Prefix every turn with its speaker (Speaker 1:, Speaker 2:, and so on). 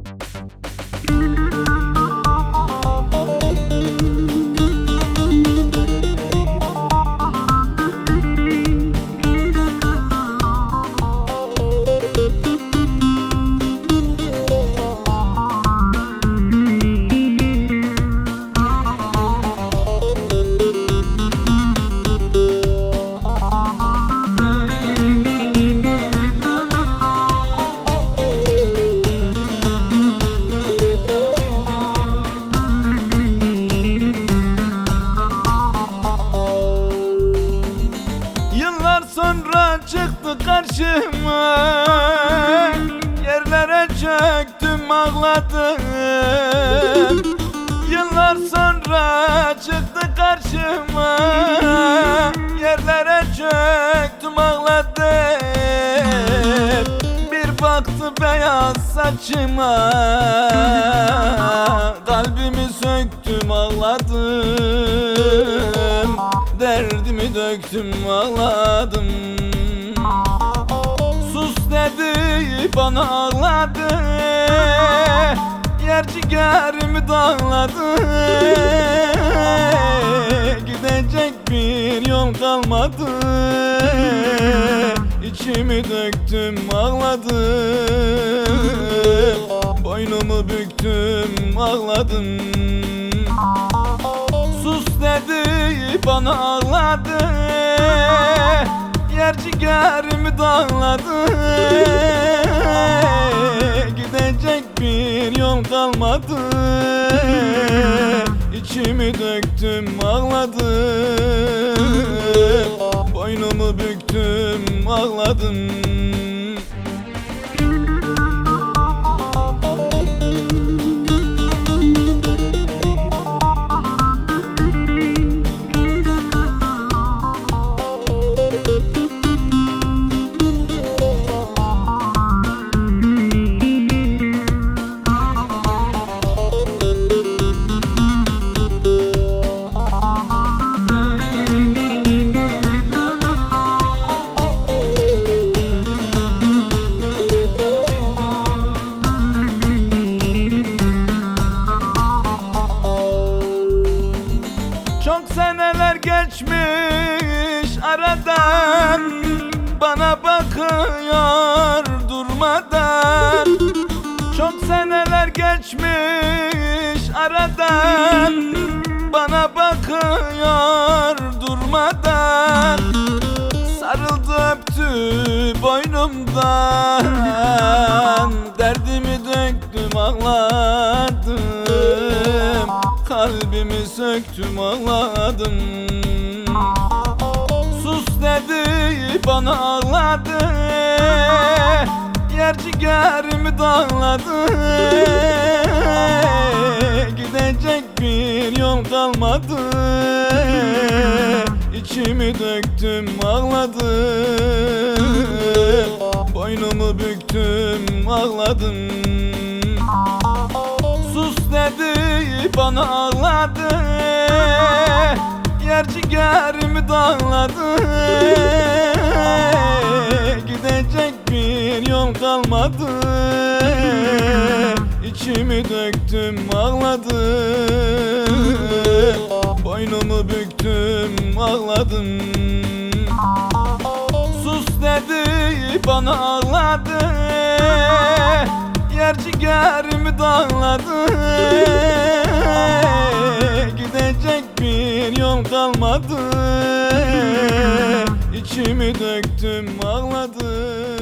Speaker 1: Sonra çıktı karşıma, yerlere çöktüm ağladım. Yıllar sonra çıktı karşıma, yerlere çöktüm ağladım. Bir baktı beyaz saçıma, kalbimi söktüm ağladım. Derdimi döktüm ağladım. Sus dedi bana ağladı, yer ciğerimi dağladı. Gidecek bir yol kalmadı, İçimi döktüm ağladım. Boynumu büktüm ağladım. Sus dedi bana ağladı, yer ciğerimi dağladı. Gidecek bir yol kalmadı, İçimi döktüm ağladım. Boynumu büktüm ağladım. Çok seneler geçmiş aradan, bana bakıyor durmadan. Çok seneler geçmiş aradan, bana bakıyor durmadan. Sarıldı öptü boynumdan, derdimi döktüm ağladım. Kalbimi söktüm ağladım. Sus dedi bana ağladı, yer ciğerimi dağladı. Gidecek bir yol kalmadı, İçimi döktüm ağladım. Boynumu büktüm ağladım. Sus dedi bana ağladı, yer ciğerimi dağladı. Gidecek bir yol kalmadı, İçimi döktüm ağladım. Boynumu büktüm ağladım. Sus dedi bana ağladı, yer ciğerimi dağladı. Gidecek bir yol kalmadı, İçimi döktüm ağladım.